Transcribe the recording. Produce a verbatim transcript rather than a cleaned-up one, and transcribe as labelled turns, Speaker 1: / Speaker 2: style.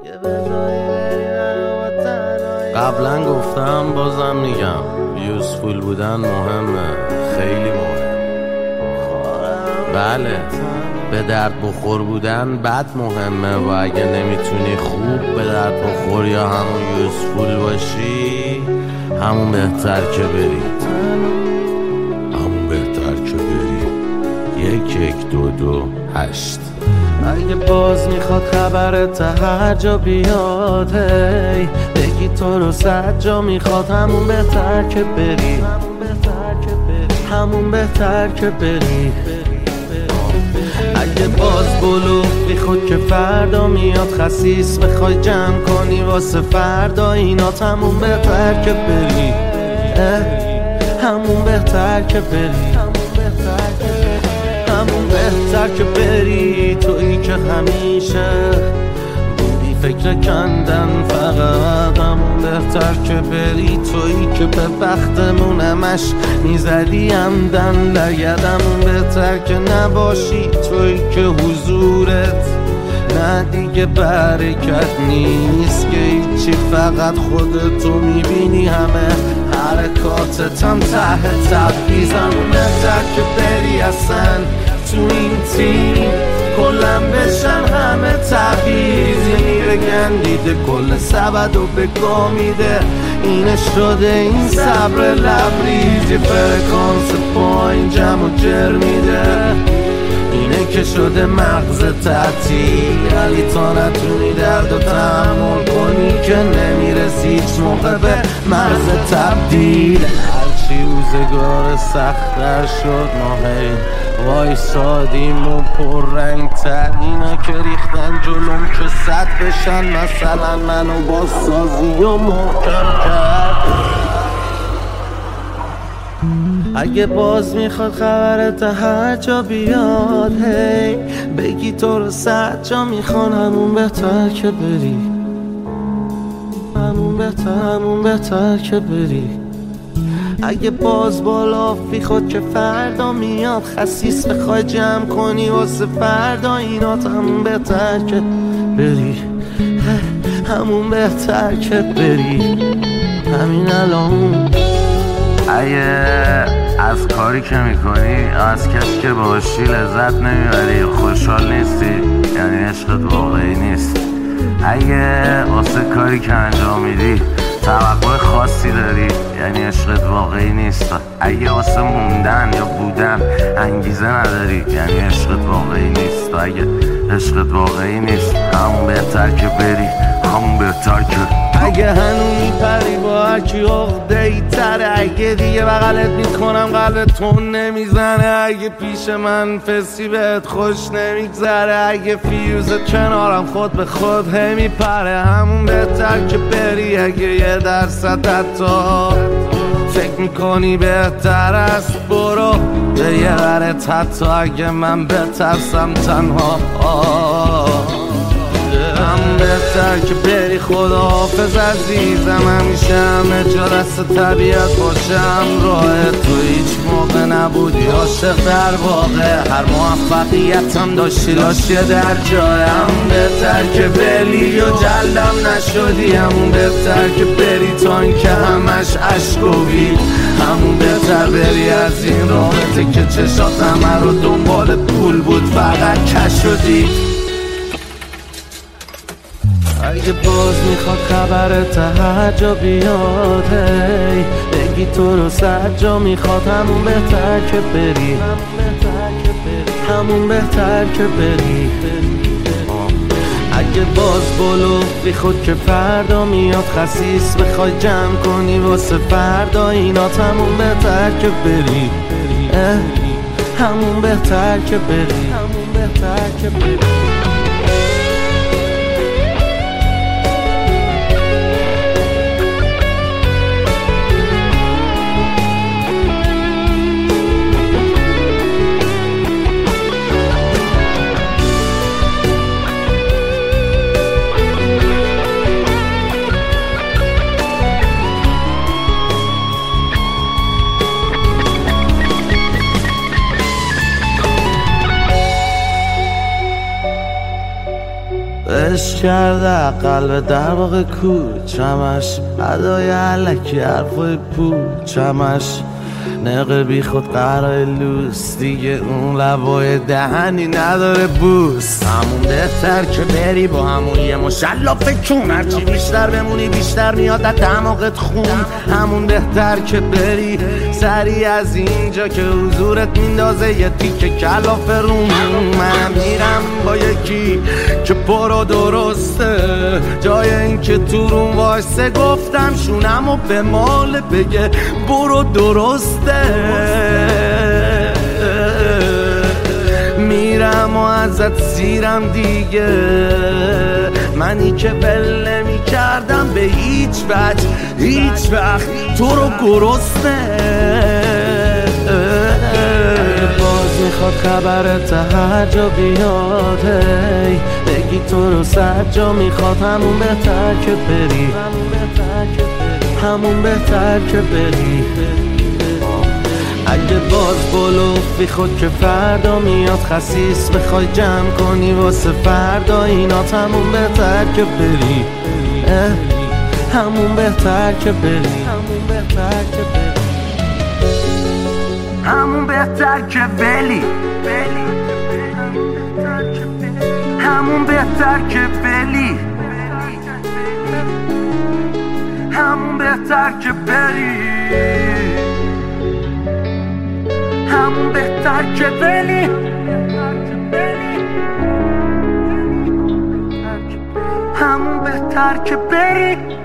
Speaker 1: قبلا گفتم بازم میگم یوزفول بودن مهمه، خیلی مهم. بله، به درد بخور بودن بد مهمه و اگه نمیتونی خوب به درد بخور یا همون یوزفول باشی، همون بهتر که بری همون بهتر که بری یک یک دو دو هشت. اگه باز میخواد خبرت هر جا بیاد، هی بگی تو رو صد جا میخواد، همون بهتر که بری همون بهتر که بری. اگه باز بلوف بیخود که فردا میاد، خسیس بخوای جمع کنی واسه فردا اینات، همون بهتر که بری همون بهتر که بری همون بهتر که بری. تویی که همیشه بودی فکر کندن فقط، همون بهتر که بری. تویی که به بختمون همش میزدی همدن لگد، همون بهتر که نباشی. تویی که حضورت نه دیگه برکت نیست که هیچی، فقط خودتو میبینی، همه حرکاتت هم ته تبعیض. همون بهتر که بری اصلا تو این تیم کلم بشن همه تبعیض، یعنی بگن دیده کل سبد و بگاه میده، اینه شده این صبر لبریز. یه فرکانس پایین جمع و جر میده، اینه که شده مغز تعطیل. ولی تا نتونی درد و تحمل کنی که نمیرسی هیچ موقع به مرز تبدیل. هرچی روزگار سخت‌تر شد ما هی وایسادیم و پررنگ تر، اینا که ریختن جلوم که صد بشن، مثلا منو با سازی و محکم کرد. اگه باز میخواد خبرت هر جا بیاد، هی بگی تو رو صد جا میخوان، همون بهتر که بری همون بهتر همون بهتر که بری. اگه باز بالا فی خود که فردا میاد، خسیس بخوای جمع کنی واسه فردا اینات، همون بهتر که بری همون بهتر که بری همین الان.
Speaker 2: اگه از کاری که میکنی از کسی که باشی لذت نمیبری، خوشحال نیستی، یعنی عشقت واقعی نیست. اگه واسه کاری که انجام میدی توقع خاصی داری، یعنی عشقت واقعی نیست. اگه واسه موندن یا بودن انگیزه نداری، یعنی عشقت واقعی نیست. و اگه عشقت واقعی نیست، همون بهتر که بری همون بهتر که.
Speaker 1: اگه هنو میپری با هرکی عقده ای تره، اگه دیگه بغلت میکنم قلبتون نمیزنه، اگه پیش من فسی بهت خوش نمیگذره، اگه فیوزت کنارم خود به خود هی میپره، همون بهتر که بری. اگه یه درصد حتی فکر میکنی بهتر است، برو به یه ورت، حتی اگه من بترسم تنها. هم بهتر که بری، خداحافظ عزیزم، همیشه همه جا دست طبیعت باشم. راه تو هیچ موقع نبودی عاشق در واقع، هر موفقیتم داشتی لاشیه در جای. هم بهتر که بری و جلدم نشدی، همون بهتر که بری تا این که همش عشق و بید. همون بهتر بری از این رابطه که چشات همه رو دنبال پول بود، فقط کش شدی. اگه باز میخواد خبرت هر جا بیاد، هی بگی تو رو صد جا میخواد، همون بهتر که بری همون بهتر که بری. اگه باز بلوف بی خود که فردا میاد، خسیس بخوای جمع کنی واسه فردا اینات، همون بهتر که بری همون بهتر که بری همون بهتر که بری. عشق کرده قلب در واقع کوچمش ادای علکی حرفای پوچمش نقه بی خود قرار لوس دیگه اون لبای دهنی نداره بوس همون بهتر که بری با همون یه مشلافه کن هرچی بیشتر بمونی بیشتر میاد در دماغت خون همون بهتر که بری سری از اینجا که حضورت میندازه یه تیکه کلاف روم من میرم با یکی که پرو درسته جای این که تو روم واسه گفتم شونم و به مال بگه برو درسته میرم و ازت سیرم دیگه منی که ول نمی کردم به هیچ وجه هیچ وقت تو رو گرسنه باز میخواد خبرت هر جا بیاد هی بگی تو رو صد جا میخواد همون بهتر که بری همون بهتر که بری اگه باز بلوفی خود که فردا میاد خسیس بخوای جمع کنی واسه فردا اینات همون بهتر که بری همون بهتر که بری همون بهتر که بری
Speaker 2: همون بهتر که بلی همون بهتر که بلی همون بهتر که بری همون بهتر که بلی همون بهتر که بری